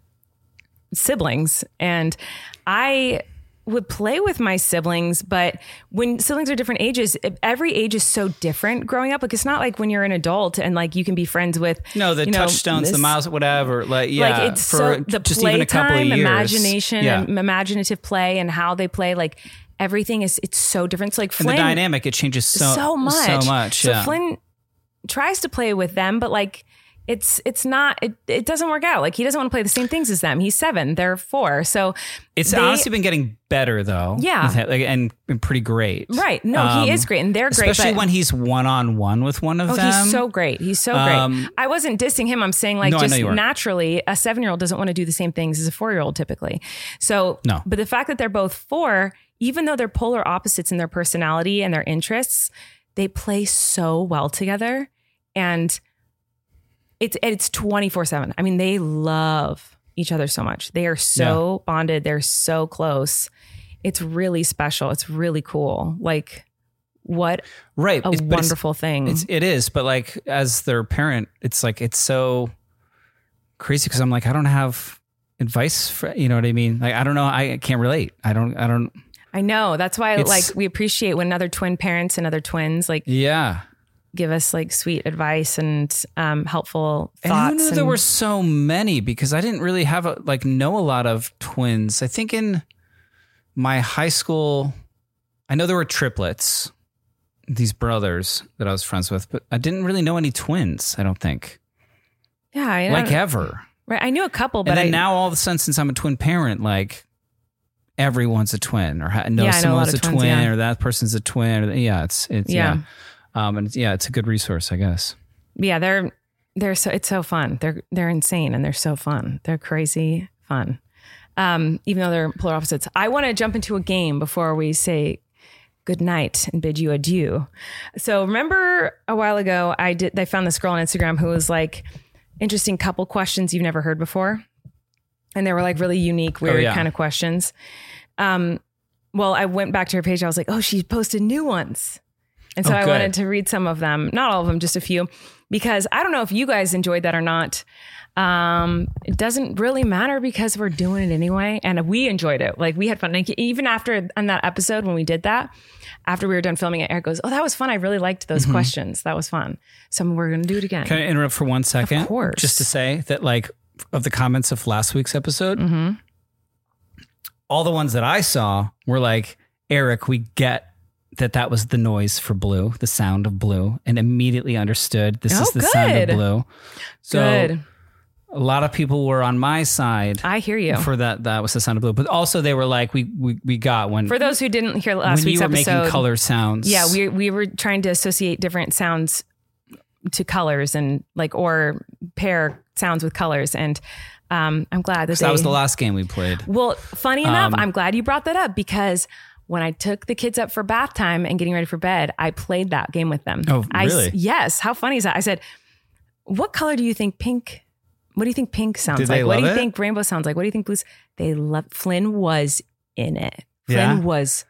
siblings and I would play with my siblings, but when siblings are different ages, every age is so different growing up. Like it's not like when you're an adult and like you can be friends with, No, the you know, touchstones, the this- miles, whatever. Like, yeah, like it's for so the just even a couple of playtime, years. imagination, Yeah. and imaginative play and how they play, like everything is, it's so different. So like And Flynn, the dynamic, it changes so so much, So much. So Yeah. Flynn tries to play with them, but like it's it's not it, it doesn't work out. Like he doesn't want to play the same things as them. He's seven, they're four. So It's they- honestly been getting better though. Yeah. with him, like, and been pretty great. right. No, Um, he is great and they're great. Especially but, when he's one on one with one of Oh, them. he's so great. He's so great. Um, I wasn't dissing him. I'm saying like No, I know just you weren't. naturally, a seven-year-old doesn't want to do the same things as a four-year-old typically. So, No. but the fact that they're both four, even though they're polar opposites in their personality and their interests, they play so well together. And it's it's twenty-four seven. I mean, they love each other so much. They are so bonded. They're so close. It's really special. It's really cool. Like, what right. a It's- but it's- wonderful thing. It's it is, but like as their parent, it's like it's so crazy because I'm like I don't have advice for you know what I mean. Like I don't know. I can't relate. I don't. I don't. I know. That's why It's- like we appreciate when other twin parents and other twins like Yeah. give us like sweet advice and um, helpful And thoughts. who knew and- there were so many because I didn't really have a, like know a lot of twins. I think in my high school, I know there were triplets, these brothers that I was friends with, but I didn't really know any twins. I don't think yeah, I like don't- ever. right. I knew a couple, but And then I now all of a sudden, since I'm a twin parent, like everyone's a twin or ha- know Yeah, I know a lot someone's a, of twins, twin yeah. or that person's a twin. Or, yeah, it's, it's, yeah. Yeah. Um, and it's, yeah, it's a good resource, I guess. yeah, they're they're so it's so fun. They're they're insane and they're so fun. They're crazy fun. Um, even though they're polar opposites. I want to jump into a game before we say good night and bid you adieu. So remember a while ago, I did. I found this girl on Instagram who was like, interesting couple questions you've never heard before, and they were like really unique, weird yeah. kind of questions. Um, well, I went back to her page. I was like, oh, she posted new ones. And so Oh, I good. wanted to read some of them, not all of them, just a few, because I don't know if you guys enjoyed that or not. Um, it doesn't really matter because we're doing it anyway. And we enjoyed it. Like we had fun. Like even after on that episode, when we did that, after we were done filming it, Eric goes, oh, that was fun. I really liked those questions. That was fun. So we're going to do it again. Can I interrupt for one second? Of course. Just to say that, like, of the comments of last week's episode, Mm-hmm. all the ones that I saw were like, Eric, we get that that was the noise for Blue, the sound of Blue, and immediately understood this Oh, is the sound of good. Blue. So Good. a lot of people were on my side I hear you. for that. That was the sound of Blue. But also they were like, we we, we got when, For those who didn't hear last when week's you were episode, making color sounds. yeah, we we were trying to associate different sounds to colors and like or pair sounds with colors, and um, I'm glad that So that they, was the last game we played. Well, funny enough, Um, I'm glad you brought that up because when I took the kids up for bath time and getting ready for bed, I played that game with them. Oh, I s- really? yes. How funny is that? I said, "What color do you think pink? What do you think pink sounds Did like? they What do love you it? think rainbow sounds like? What do you think blue?" They love. Flynn was in it. Flynn Yeah? was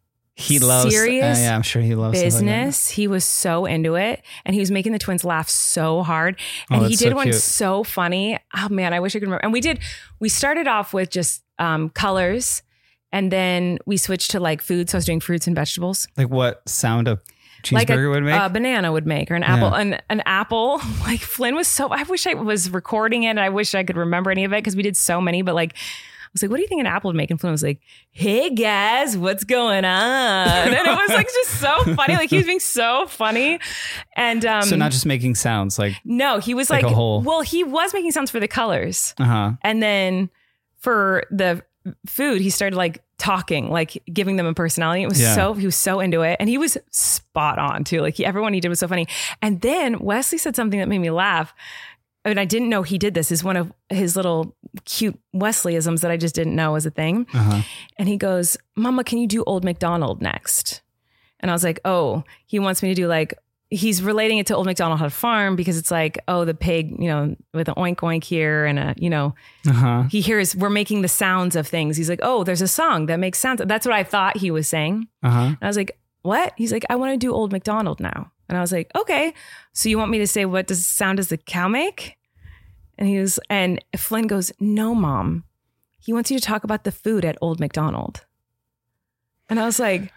He loves serious uh, yeah, I'm sure he loves stuff like that. business. He was so into it, and he was making the twins laugh so hard. Oh, And he that's did so one cute. so funny. Oh man, I wish I could remember. And we did. We started off with just um, colors, and then we switched to like food. So I was doing fruits and vegetables, Like what sound a cheeseburger like a, would make? a banana would make, or an apple. An an apple. Like Flynn was so. I wish I was recording it. And I wish I could remember any of it because we did so many. But like was like, what do you think an apple would make? And Flynn was like, hey guys, what's going on? And it was like just so funny. Like he was being so funny. And um, So not just making sounds like, no, he was like like, a whole- well, he was making sounds for the colors. uh-huh. And then for the food, he started like talking, like giving them a personality. It was Yeah. so, he was so into it. And he was spot on too. Like he, everyone he did was so funny. And then Wesley said something that made me laugh. And I didn't know he did this. Is one of his little cute Wesleyisms that I just didn't know was a thing. Uh-huh. And he goes, Mama, can you do Old MacDonald next? And I was like, oh, he wants me to do like, he's relating it to Old MacDonald Had a Farm because it's like, oh, the pig, you know, with an oink oink here and a, you know, Uh-huh. he hears we're making the sounds of things. He's like, oh, there's a song that makes sounds. That's what I thought he was saying. Uh-huh. And I was like, what? He's like, I want to do Old MacDonald now. And I was like, okay. So you want me to say, what does sound does the cow make? And he was, and Flynn goes, no, Mom. He wants you to talk about the food at Old MacDonald. And I was like,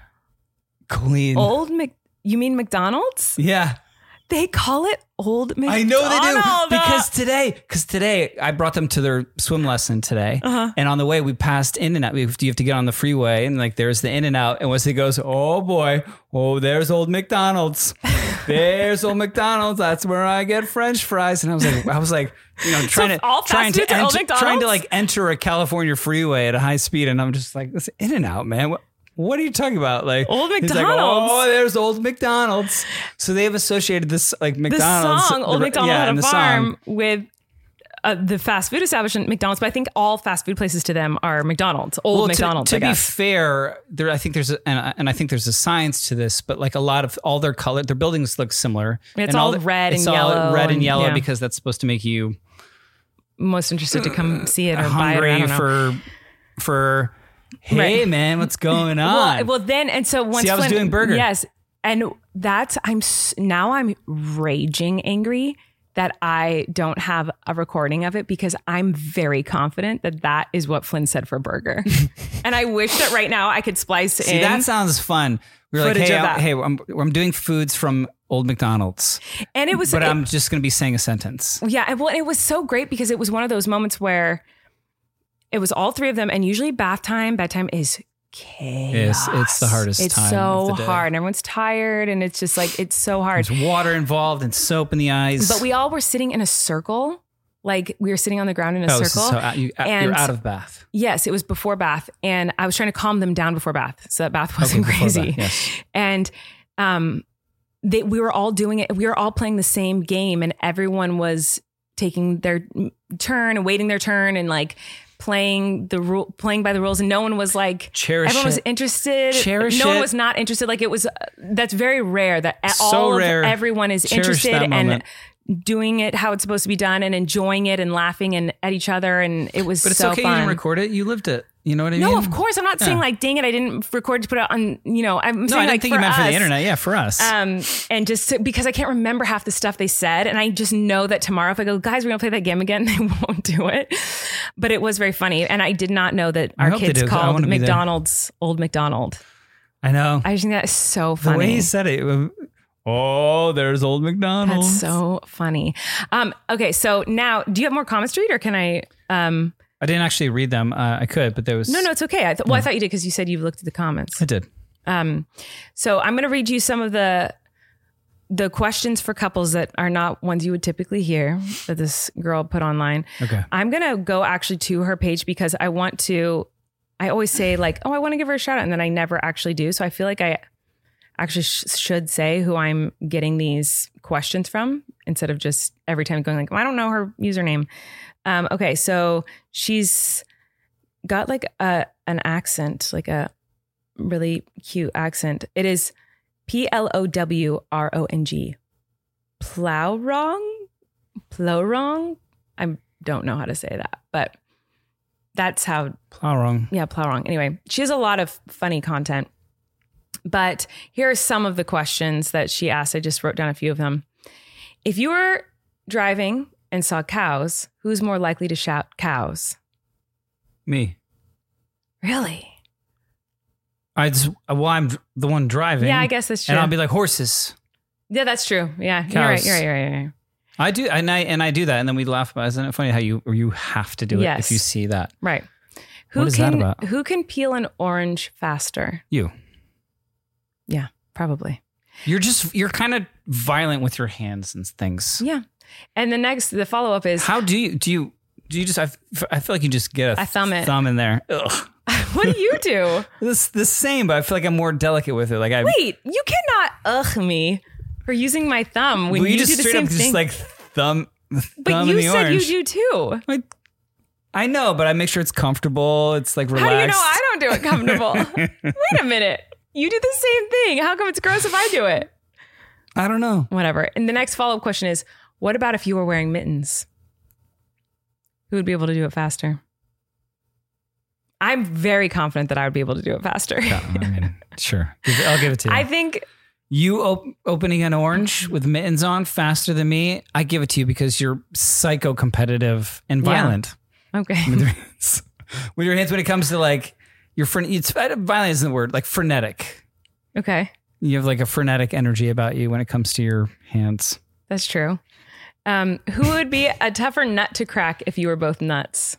Clean. Old Mac, you mean McDonald's? Yeah. They call it Old MacDonald. I know they do because today, because today I brought them to their swim lesson today, Uh-huh. and on the way we passed In and Out. We have to, you have to get on the freeway, and like there's the In and Out, and Wesley goes, "Oh boy, oh there's Old McDonald's, there's Old McDonald's. That's where I get French fries." And I was like, I was like, you know, trying to all fast trying to foods are Old enter, trying to McDonald's? like enter a California freeway at a high speed, and I'm just like, this In and Out, man. What, What are you talking about? Like Old he's McDonald's. Like, oh, there's Old McDonald's. So they've associated this like The McDonald's, song Old the- MacDonald yeah, Had and a the Farm song. with uh, the fast food establishment McDonald's, but I think all fast food places to them are McDonald's, Old Well, McDonald's. To, I to be guess. fair, there I think there's a, and, I- and I think there's a science to this, but like a lot of all their color, their buildings look similar. It's And all the- red it's and all yellow red and and- yellow yeah. because that's supposed to make you Most interested to come see it or buy it. Or I hungry don't know. for for. Hey Right. man, what's going on? Well, well, then and so once See, I was Flynn- doing burger. Yes, and that's I'm s- now I'm raging angry that I don't have a recording of it because I'm very confident that that is what Flynn said for burger, and I wish that right now I could splice See, in. that sounds fun. We We're like, footage hey, of I, that. hey, I'm, I'm doing foods from Old McDonald's, and it was, but it- I'm just going to be saying a sentence. yeah, and well, it was so great because it was one of those moments where it was all three of them, and usually bath time, bedtime is chaos. It's, it's the hardest It's time. so of the day. hard, and everyone's tired, and it's just like it's so hard. There's water involved and soap in the eyes. But we all were sitting in a circle. Like we were sitting on the ground in a oh, so- circle. so out- you, And- you're out of bath. Yes, it was before bath. And I was trying to calm them down before bath so that bath wasn't before crazy. bath, yes. And um, they, we were all doing it. We were all playing the same game, and everyone was taking their turn and waiting their turn and like playing the rule, playing by the rules. And no one was like, Cherish everyone was it. interested. Cherish no one it. was not interested. Like it was, uh, that's very rare that a- So all rare. of everyone is Cherish interested that and moment. doing it how it's supposed to be done and enjoying it and laughing and at each other. And it was But it's so okay fun. you didn't record it. You lived it. You know what I mean? No, of course. I'm not saying Yeah. like, dang it, I didn't record to put it on, you know, I'm No, saying I didn't like think for you meant for us, the internet. Yeah, for us. Um, and just to, because I can't remember half the stuff they said. And I just know that tomorrow, if I go, guys, we're going to play that game again, they won't do it. But it was very funny. And I did not know that I our hope they kids do, 'cause I called wanna be there. McDonald's Old McDonald. I know. I just think that is so the funny. way he said it. it- Oh, there's Old McDonald's. That's so funny. Um, okay. So now, do you have more comments to read or can I, um, I didn't actually read them. Uh, I could, but there was. no, no, it's okay. I th- well, I thought you did because you said you've looked at the comments. I did. Um, so I'm going to read you some of the the questions for couples that are not ones you would typically hear that this girl put online. Okay. I'm going to go actually to her page because I want to, I always say like, oh, I want to give her a shout out. And then I never actually do. So I feel like I actually sh- should say who I'm getting these questions from instead of just every time going like, I don't know her username. Um, okay. So she's got like a, an accent, like a really cute accent. It is P L O W R O N G. Plowrong? Plowrong? I don't know how to say that, but that's how, Plow wrong. yeah, Plowrong. Anyway, she has a lot of funny content. But here are some of the questions that she asked. I just wrote down a few of them. If you were driving and saw cows, who's more likely to shout cows? Me. Really? I just, well, I'm dr- the one driving. Yeah, I guess that's true. And I'll be like horses. Yeah, that's true. Yeah, you're right. Cows. You're right. You're right. You're right. I do, and I and I do that, and then we laugh about it. Isn't it funny how you or you have to do it Yes. if you see that? Right. Who What is can, that about? Who can peel an orange faster? You. Yeah, probably. You're just, you're kind of violent with your hands and things. Yeah. And the next, the follow up is How do you, do you, do you just, I, f- I feel like you just get a I thumb it. thumb in there. Ugh. what do you do? It's the same, but I feel like I'm more delicate with it. Like I, Wait, you cannot ugh me for using my thumb when well, you, you just do the straight same up thing. just like thumb, but thumb you in the said orange. you do too. I, I know, but I make sure it's comfortable. It's like relaxed. How do you know I don't do it comfortable? Wait a minute. You do the same thing. How come it's gross if I do it? I don't know. Whatever. And the next follow up question is, what about if you were wearing mittens? Who would be able to do it faster? I'm very confident that I would be able to do it faster. Yeah, I mean, sure. I'll give it to you. I think You op- opening an orange with mittens on faster than me, I give it to you because you're psycho competitive and Yeah. violent okay. with your hands. With your hands when it comes to like your fren- it's violent isn't the word, like frenetic. Okay. You have like a frenetic energy about you when it comes to your hands. That's true. Um, who would be a tougher nut to crack if you were both nuts?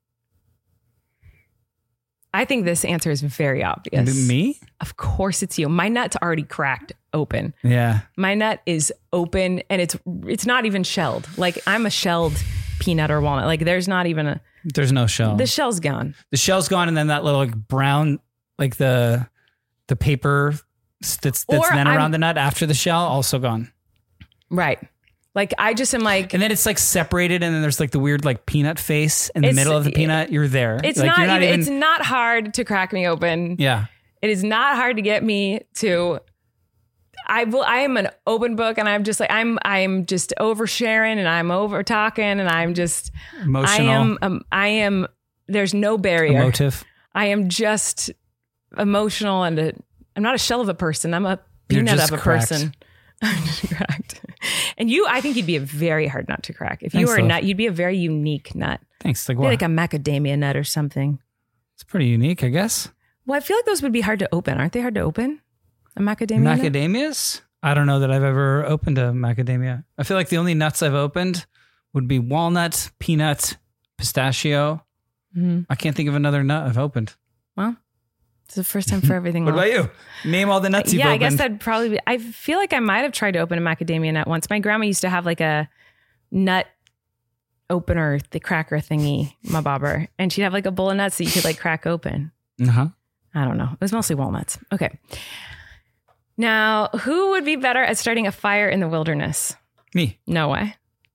I think this answer is very obvious. Me? Of course it's you. My nut's already cracked open. Yeah. My nut is open and it's it's not even shelled. Like I'm a shelled peanut or walnut. Like there's not even a There's no shell. the shell's gone. The shell's gone, and then that little like brown, like the the paper that's that's Or then I'm- around the nut after the shell, also gone. Right. Like I just am like And then it's like separated, and then there's like the weird like peanut face in the It's- middle of the peanut. You're there. it's like, not, you're not even, even. it's not hard to crack me open. yeah. It is not hard to get me to I will I am an open book and I'm just like I'm I'm just oversharing and I'm over talking and I'm just Emotional. I am um, I am there's no barrier. Emotive. I am just emotional and a, I'm not a shell of a person. I'm a You're peanut just of a cracked. person. I'm just cracked. And you, I think you'd be a very hard nut to crack. If you Thanks, were a love. nut, you'd be a very unique nut. Thanks. Like Be what? like a macadamia nut or something. It's pretty unique, I guess. Well, I feel like those would be hard to open. Aren't they hard to open? A macadamia nut? Macadamias? I don't know that I've ever opened a macadamia. I feel like the only nuts I've opened would be walnut, peanut, pistachio. Mhm. I can't think of another nut I've opened. Well, it's the first time for everything. What else. about you? Name all the nuts you've Yeah, I opened. guess that'd probably be, I feel like I might have tried to open a macadamia nut once. My grandma used to have like a nut opener, the cracker thingy, my bobber. And she'd have like a bowl of nuts that you could like crack open. Uh-huh. I don't know. It was mostly walnuts. Okay. Now, who would be better at starting a fire in the wilderness? Me. No way.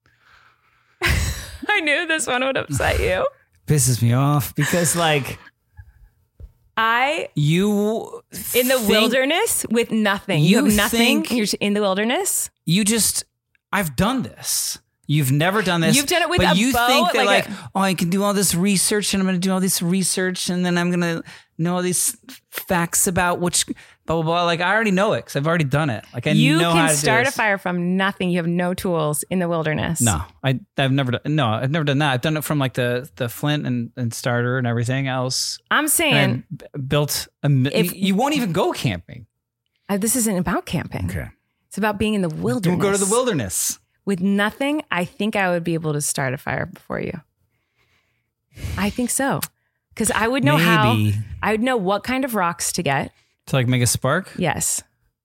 I knew this one would upset you. Pisses me off because like I you in the think- wilderness with nothing. You, You have nothing. think- You're just in the wilderness. you just I've done this. You've never done this. You've done it with but a you bow, think that like like, a- oh, I can do all this research and I'm going to do all this research and then I'm going to know all these facts about which blah blah blah. Like I already know it because I've already done it. Like I You know how can to start do a this. fire from nothing. You have no tools in the wilderness. No, I I've never done. No, I've never done that. I've done it from like the the flint and, and starter and everything else. I'm saying And I b- built a. mi- If- you, you won't even go camping. uh, this isn't about camping. Okay, It's about being in the wilderness. don't go to the wilderness. With nothing, I think I would be able to start a fire before you. I think so. Because I would know how. Maybe. I would know what kind of rocks to get. To like make a spark. Yes.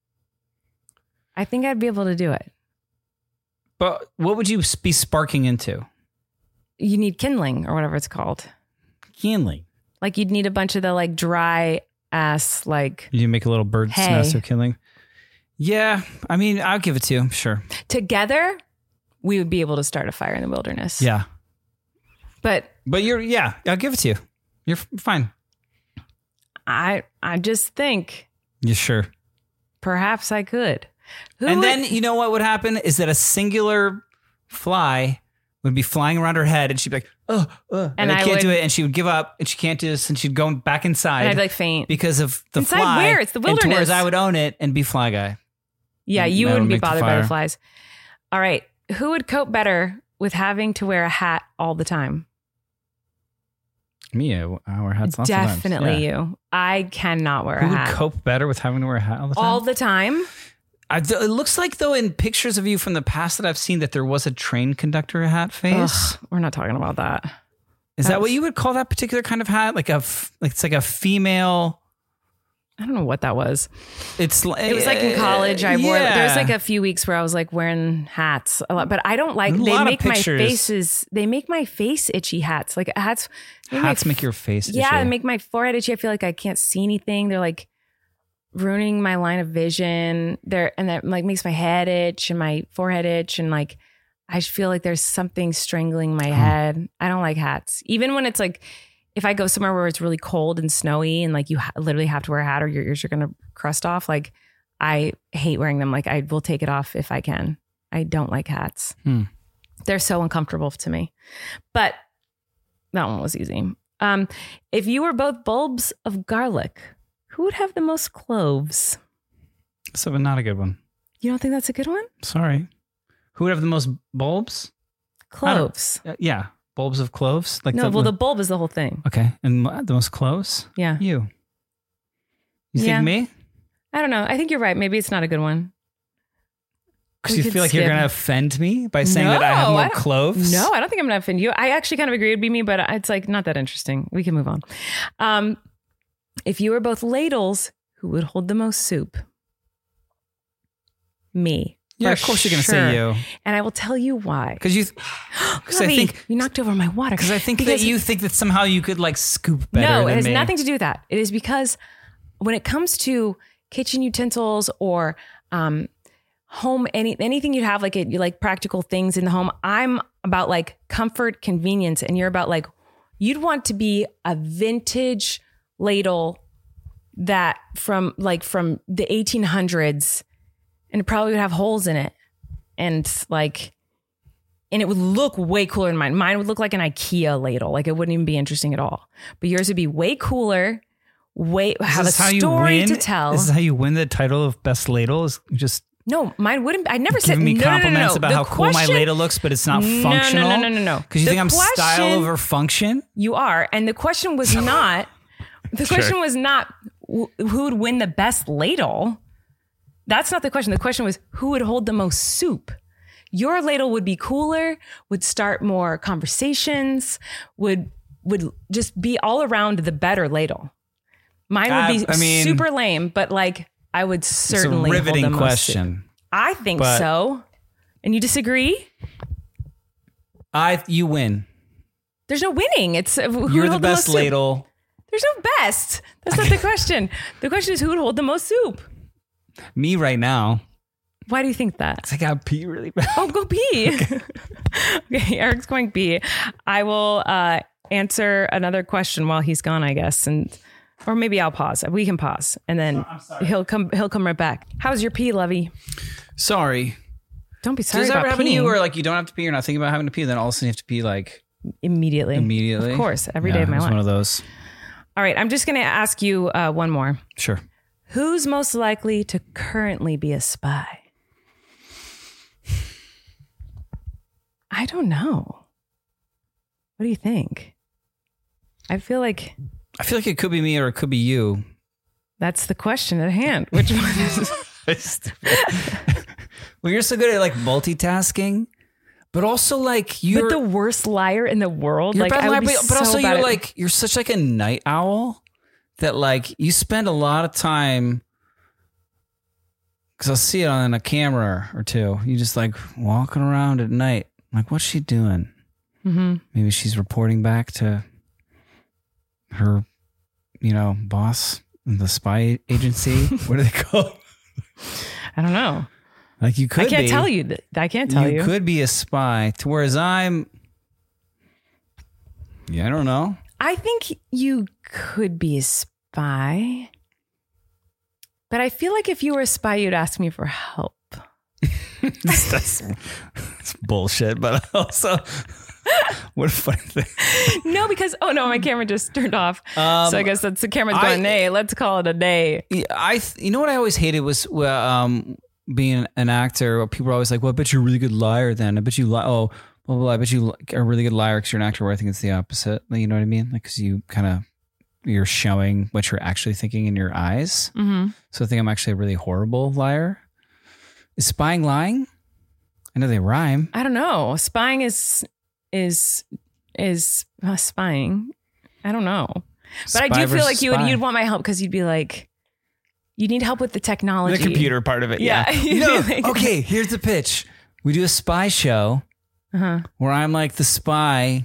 I think I'd be able to do it. But what would you be sparking into? You need kindling or whatever it's called. Kindling. Like you'd need a bunch of the like dry ass, like You make a little bird's Hay. nest of kindling. Yeah, I mean, I'll give it to you. Sure. together, we would be able to start a fire in the wilderness. Yeah, But but you're yeah. I'll give it to you. You're f- fine. I I just think You sure? perhaps I could. Who And would- then you know what would happen is that a singular fly would be flying around her head, and she'd be like, "Oh, uh, and, And I I can't do would- it," and she would give up, and she can't do this, and she'd go back inside. and I'd like faint. because of the Inside fly. where? It's the And towards wilderness. I would own it and be fly guy. Yeah, and you that would wouldn't be make the bothered by the fire. flies. All right. Who would cope better with having to wear a hat all the time? Me, I I wear hats lots of times. Definitely Yeah. you. I cannot wear Who a would hat. cope better with having to wear a hat all the time? all the time? I, th- it looks like though in pictures of you from the past that I've seen that there was a train conductor hat face. Ugh, we're not talking about that. Is that what That's- you would call that particular kind of hat? Like a, f- like it's like a female. I don't know what that was. It's like It was like in college. I wore. Yeah. There was like a few weeks where I was like wearing hats a lot, but I don't like. A They lot of make my pictures. faces. They make my face itchy. Hats like hats. they make hats my make your face. Yeah, itchy. they make my forehead itchy. I feel like I can't see anything. They're like ruining my line of vision. They're and that like makes my head itch and my forehead itch and like I just feel like there's something strangling my head. I don't like hats, even when it's like if I go somewhere where it's really cold and snowy and like you ha- literally have to wear a hat or your ears are gonna crust off. Like I hate wearing them. Like I will take it off if I can. I don't like hats. Hmm. They're so uncomfortable to me. But that one was easy. Um, if you were both bulbs of garlic, who would have the most cloves? So, but not a good one. You don't think that's a good one? Sorry. Who would have the most bulbs? Cloves. Uh, yeah, bulbs of cloves. Like No, the, well, the bulb is the whole thing. okay, and the most cloves. Yeah. You. You Yeah. think me? I don't know. I think you're right. Maybe it's not a good one. Because We you could feel like you're skip. going to offend me by saying that I have No, more I don't- cloves? No, I don't think I'm going to offend you. I actually kind of agree it'd be me, but it's like not that interesting. We can move on. Um, if you were both ladles, who would hold the most soup? Me. Yeah, For of course you're going to sure. say you. And I will tell you why. Because you, because I Lovey, think, you knocked over my water. because I think Because- that you think that somehow you could like scoop better No, than it has me. nothing to do with that. It is because when it comes to kitchen utensils or um, home, any anything you have like it, you like practical things in the home, I'm about like comfort, convenience, and you're about like you'd want to be a vintage ladle that from like from the eighteen hundreds, and it probably would have holes in it, and like. And it would look way cooler than mine. Mine would look like an IKEA ladle. Like it wouldn't even be interesting at all. But yours would be way cooler, way have a Is this how you story win? to tell. This is how you win the title of best ladle? Is just No, mine wouldn't. I never said giving me no, no, no, compliments no. about The how cool my question- ladle looks, but it's not No, no, no, functional. no, no, no, no. Because you The think I'm style question- over function. You are, and the question was not. The question was not wh- who would win the best ladle. That's not the question. The question was who would hold the most soup. Your ladle would be cooler, would start more conversations, would would just be all around the better ladle. Mine would be I- I mean, super lame, but like I would certainly it's a riveting hold the most soup. question. I think But- so. And you disagree? I you win. There's no winning. It's uh, who would You're the hold best most soup. ladle. There's no best. That's not the question. The question is who would hold the most soup. Me right now. Why do you think that? It's like I pee really bad. Oh, go pee. Okay, Eric's going pee. I will uh, answer another question while he's gone, I guess, and or maybe I'll pause. We can pause, and then he'll come. He'll come right back. How's your pee, Lovey? Sorry. Don't be sorry Does that about ever happen to you peeing. where like you don't have to pee, you're not thinking about having to pee, then all of a sudden you have to pee like immediately. immediately? Of course, every yeah, day of my it's life. one of those. All right, I'm just going to ask you uh, one more. Sure. Who's most likely to currently be a spy? I don't know. What do you think? I feel like I feel like it could be me or it could be you. that's the question at hand. Which one is Well, you're so good at like multitasking, but also like you're but the worst liar in the world? you're Like, a bad I would liar, be but, but so also bad you're at- like you're such like a night owl that like you spend a lot of time. Because I'll see it on a camera or two. You just like walking around at night. I'm like, what's she doing? Mm-hmm. Maybe she's reporting back to her, you know, boss in the spy agency. What do they call it? I don't know. Like you could I can't be. tell you. That. I can't tell you. You could be a spy. To whereas I'm, yeah, I don't know. I think you could be a spy. But I feel like if you were a spy, you'd ask me for help. that's, that's, that's bullshit. But also, what a funny thing. No, because, oh no, my camera just turned off. Um, so I guess that's the camera's I- going, nay, let's call it a day. Yeah, I, th- you know what I always hated was well, um, being an actor. People were always like, "Well, I bet you're a really good liar." Then I bet you lie. Oh, blah, blah, blah. I bet you are a really good liar because you're an actor. Where I think it's the opposite. Like, you know what I mean? Like, because you kind of you're showing what you're actually thinking in your eyes. Mm-hmm. So I think I'm actually a really horrible liar. Is spying lying? I know they rhyme. I don't know. Spying is is is uh, spying. I don't know. But Spy I do feel versus like you would, spy. you'd want my help because you'd be like, you need help with the technology. The computer part of it. Yeah. Yeah. You'd No, be like- okay, here's the pitch. We do a spy show Uh-huh. where I'm like the spy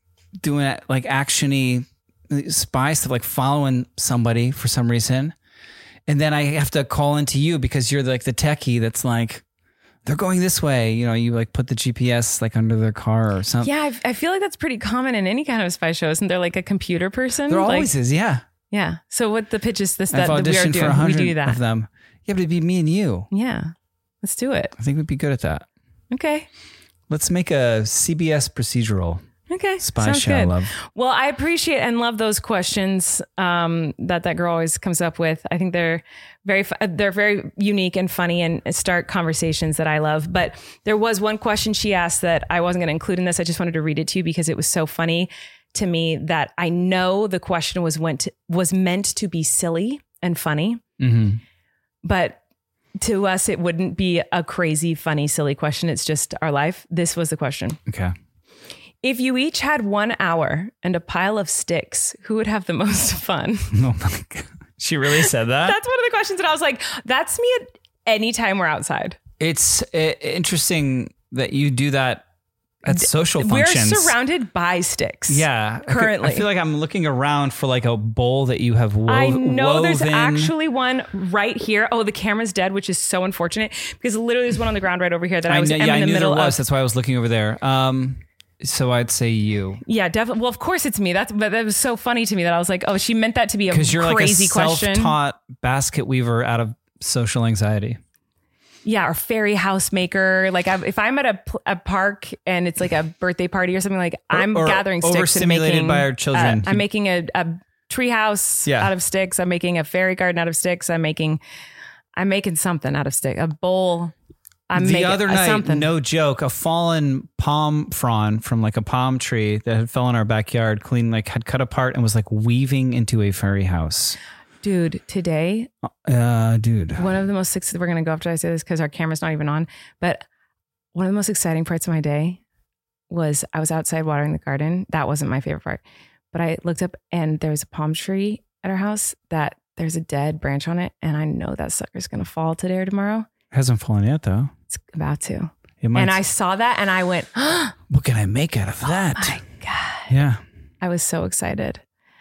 doing like actiony spy stuff, like following somebody for some reason. And then I have to call into you because you're like the techie that's like, they're going this way. You know, you like put the G P S like under their car or something. Yeah, I, I feel like that's pretty common in any kind of spy show. Isn't there like a computer person? There Like- always is, yeah. Yeah. So what the pitch is this I've that, that we are auditioned for a doing? We hundred do that. of them. Yeah, but it'd be me and you. Yeah. Let's do it. I think we'd be good at that. Okay. Let's make a C B S procedural Okay. spy Sounds show, good. love. Well, I appreciate and love those questions um, that that girl always comes up with. I think they're very fu- they're very unique and funny and start conversations that I love. But there was one question she asked that I wasn't going to include in this. I just wanted to read it to you because it was so funny to me that I know the question was went to, was meant to be silly and funny, Mm-hmm. but to us it wouldn't be a crazy, funny, silly question. It's just our life. This was the question. Okay. If you each had one hour and a pile of sticks, who would have the most fun? Oh my God. She really said that? That's one of the questions that I was like, that's me at any time we're outside. It's uh, interesting that you do that at social We're functions. surrounded by sticks. Yeah. I could- Currently. I feel like I'm looking around for like a bowl that you have wove, I know there's woven. actually one right here. Oh, the camera's dead, which is so unfortunate because literally there's one on the ground right over here that I, I was know, am yeah, I in the knew there middle was. of. That's why I was looking over there. Um, so I'd say you. Yeah, definitely. Well, of course it's me. That's but that was so funny to me that I was like, oh, she meant that to be a Because you're crazy like a question. self-taught basket weaver out of social anxiety. Yeah, or fairy house maker. Like I, if I'm at a, pl- a park and it's like a birthday party or something, like I'm or gathering sticks and overstimulated making. by our children. Uh, I'm making a, a tree house Yeah. out of sticks. I'm making a fairy garden out of sticks. I'm making, I'm making something out of stick. A bowl. I'm the making other uh, night, something. no joke, a fallen palm frond from like a palm tree that had fell in our backyard, clean, like had cut apart and was like weaving into a fairy house. Dude, today Uh, dude. one of the most ex- we're gonna go after I say this because our camera's not even on. But one of the most exciting parts of my day was I was outside watering the garden. That wasn't my favorite part, but I looked up and there's a palm tree at our house that there's a dead branch on it, and I know that sucker's gonna fall today or tomorrow. Hasn't fallen yet though. It's about to. It might, And I saw that and I went, oh what can I make out of that? my God. Yeah. I was so excited.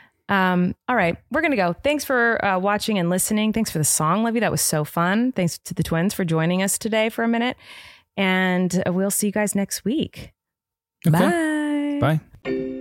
Um, all right, we're going to go. Thanks for uh, watching and listening. Thanks for the song, Livy. That was so fun. Thanks to the twins for joining us today for a minute. And uh, we'll see you guys next week. Okay. Bye. Bye.